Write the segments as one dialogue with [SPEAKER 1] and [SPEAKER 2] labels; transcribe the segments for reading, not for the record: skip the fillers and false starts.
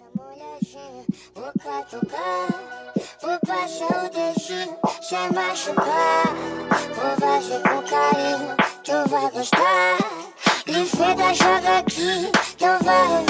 [SPEAKER 1] Vou catucar, vou baixar o dedinho sem machucar. Vou fazer com carinho, tu vai gostar. Livida, joga aqui, tu vai.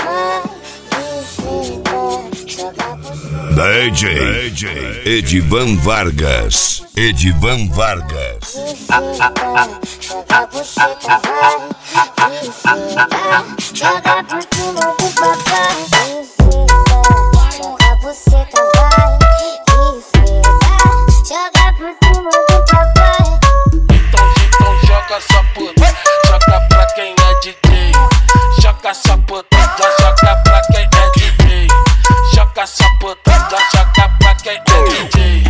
[SPEAKER 1] Livida, joga por cima.
[SPEAKER 2] DJ Edivan Vargas. Edivan Vargas.
[SPEAKER 1] Livida, joga por cima, vai. Livida, joga por cima do papai. Joga buceta, vai, enfeita. Joga por cima do papai.
[SPEAKER 3] Então joga essa puta, joga pra quem é DJ. Joga essa puta, joga pra quem é DJ. Joga essa puta, joga pra quem é DJ.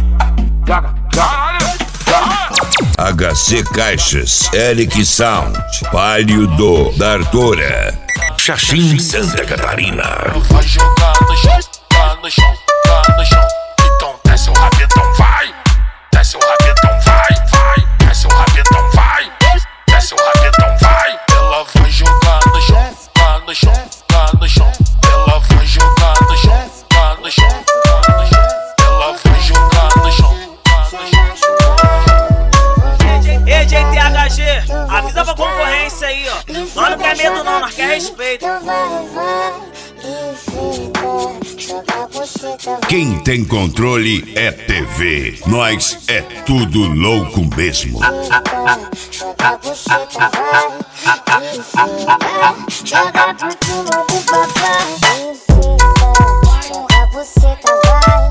[SPEAKER 2] HC Caixas, Eric Sound, Palio do Dartora, Xaxim, Santa Catarina.
[SPEAKER 3] Vai jogar no chão, no chão, no chão. Então desce o rabetão, vai. Desce o rabetão, vai. Desce o rabetão, vai. Desce o rabetão, vai. Ela vai jogar no chão, no chão, no chão. Ela vai jogar no chão, no chão, no chão. Ela vai jogar no chão, no chão.
[SPEAKER 4] Ei, JTHG, avisa pra concorrência aí, ó. Nós não quer medo não, nós quer respeito.
[SPEAKER 2] Quem tem controle é TV. Nós é tudo louco mesmo.
[SPEAKER 1] Joga buceta, vai. Joga por cima do papai. Joga buceta, vai.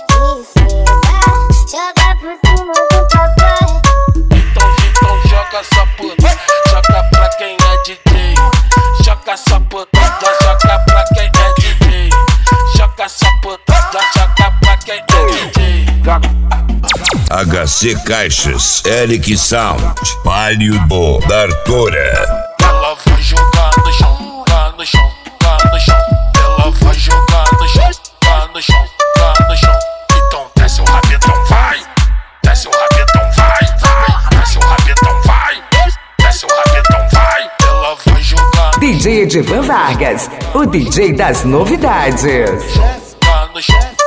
[SPEAKER 1] Joga por cima do papai.
[SPEAKER 3] Então joga essa puta, joga pra quem é DJ. Joga essa puta, joga pra quem é DJ. Joga essa puta, joga pra quem é DJ.
[SPEAKER 2] HC Caixas, Eric Sound, Palio do Dartora.
[SPEAKER 3] Ela vai jogar no chão, no chão, no chão. Ela vai jogar no chão, no chão, no chão. Então desce o rabetão, vai. Desce o rabetão, vai. Desce o rabetão, vai. Desce o rabetão, vai. Ela vai jogar
[SPEAKER 5] DJ Edivan Vargas, o DJ das novidades.
[SPEAKER 3] no chão, no chão.